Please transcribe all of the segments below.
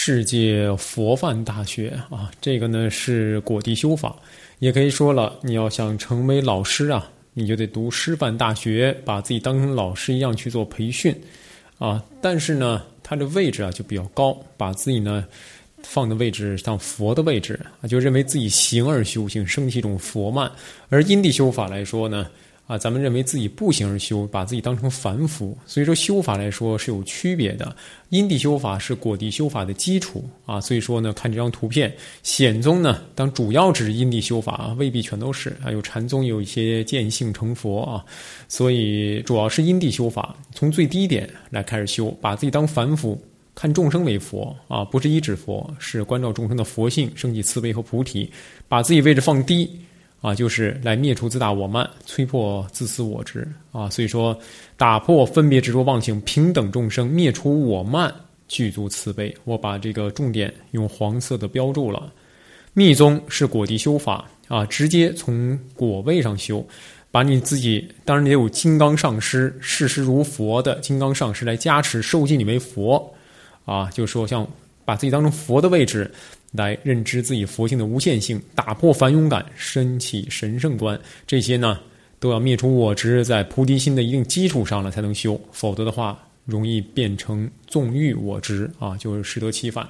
世界佛范大学啊，这个呢是果地修法，也可以说了，你要想成为老师啊，你就得读师范大学，把自己当成老师一样去做培训啊。但是呢，它的位置啊就比较高，把自己呢放的位置像佛的位置啊，就认为自己行而修行，升起一种佛慢。而因地修法来说呢，咱们认为自己不行而修，把自己当成凡夫，所以说修法来说是有区别的。因地修法是果地修法的基础啊，所以说呢，看这张图片，显宗呢当主要指因地修法啊，未必全都是啊，有禅宗有一些见性成佛啊，所以主要是因地修法，从最低点来开始修，把自己当凡夫。看众生为佛啊，不是依止佛，是关照众生的佛性，升起慈悲和菩提，把自己位置放低啊，就是来灭除自大我慢，摧破自私我执啊。所以说，打破分别执着妄想，平等众生，灭除我慢，具足慈悲。我把这个重点用黄色的标注了。密宗是果地修法啊，直接从果位上修。把你自己，当然也有金刚上师，事事如佛的金刚上师来加持，受记你为佛。啊，就是说像把自己当成佛的位置来认知自己佛性的无限性，打破凡庸感，升起神圣观，这些呢都要灭除我执，在菩提心的一定基础上了才能修，否则的话容易变成纵欲我执啊，就是适得其反。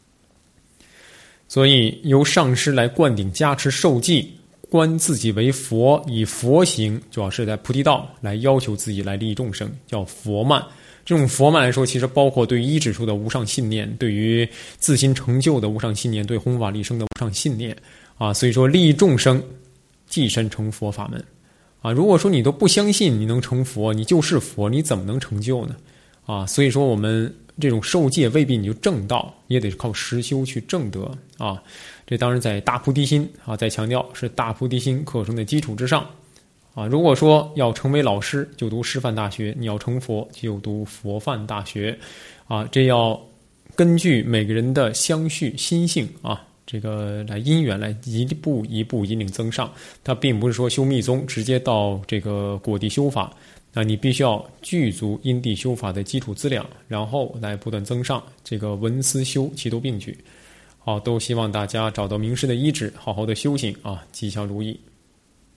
所以由上师来灌顶加持受记，观自己为佛，以佛行，主要是在菩提道来要求自己来利益众生，叫佛慢。这种佛慢来说，其实包括对于一指数的无上信念，对于自心成就的无上信念，对弘法利生的无上信念啊。所以说利益众生，即身成佛法门啊。如果说你都不相信你能成佛，你就是佛，你怎么能成就呢？啊，所以说我们这种受戒未必你就正道，也得靠实修去正得啊。这当然在大菩提心啊，再强调是大菩提心课程的基础之上。啊，如果说要成为老师，就读师范大学；你要成佛，就读佛范大学。啊，这要根据每个人的相续心性啊，这个来因缘来一步一步引领增上。它并不是说修密宗直接到这个果地修法，那你必须要具足因地修法的基础资粮，然后来不断增上。这个文思修齐头并举。好，都希望大家找到名师的依止，好好的修行啊，吉祥如意。